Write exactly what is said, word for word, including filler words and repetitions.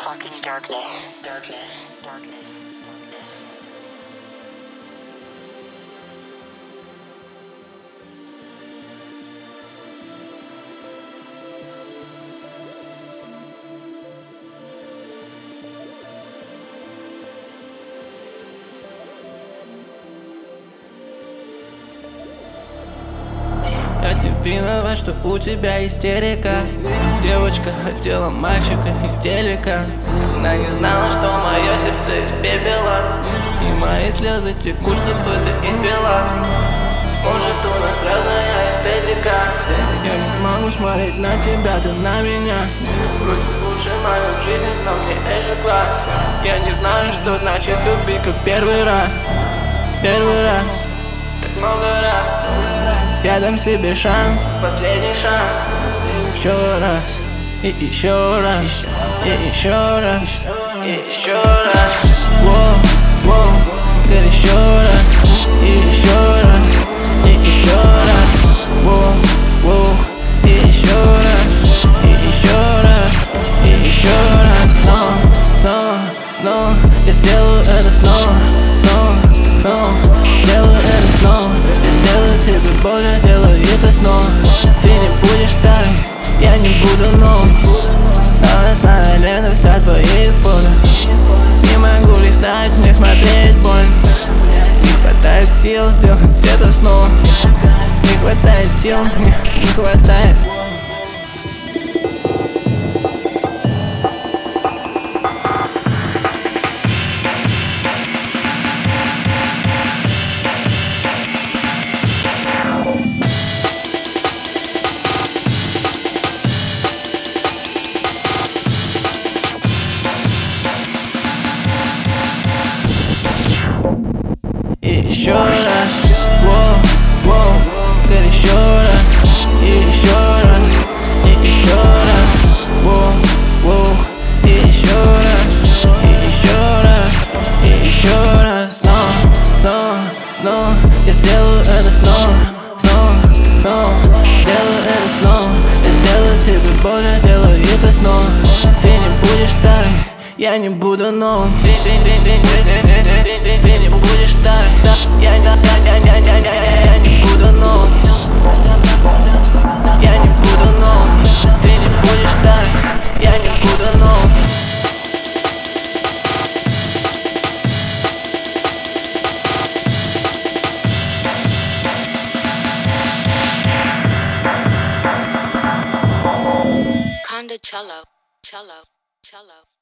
fucking darkness, darkness, darkness. Я не виноват, что у тебя истерика. Девочка хотела мальчика из телека. Она не знала, что мое сердце из пепела, и мои слезы текут, чтобы ты их пила. Может, у нас разная эстетика. Я не могу смотреть на тебя, ты на меня. Вроде лучший момент в жизни, но мне это класс. Я не знаю, что значит любить, как первый раз. Первый раз, так много раз. Я дам себе шанс, последний шанс. Еще раз, и еще раз, и еще раз, и еще раз. Воу, воу, говори еще раз, и еще раз, и еще раз. Воу, воу, и еще раз, и еще раз, и еще раз. Снова, снова, снова, я сделаю это снова, снова, снова. Сделаю это снова, я сделаю тебе больно, сделаю это снова. Ты не будешь старой, я не буду новым. Новостная лента, вся твои фото. Не могу листать, не смотреть больно. Не хватает сил сделать это снова. Не хватает сил, не, не хватает. И еще раз, воу, воу, говори еще раз, и еще раз, и еще раз, воу, воу, и еще раз, и еще раз, и еще раз. Снова, снова, снова, я сделаю это снова, снова, снова, сделаю это снова. Я сделаю тебе больно, сделаю это снова. Ты не будешь старой, я не буду новым. Ты, ты, ты, ты, ты, ты, ты, ты, ты не будешь старой. Я, я, я, я, я, я, я не буду новым. Я не буду новым. Ты не будешь старой, я не буду новым. Conda cello, cello, cello.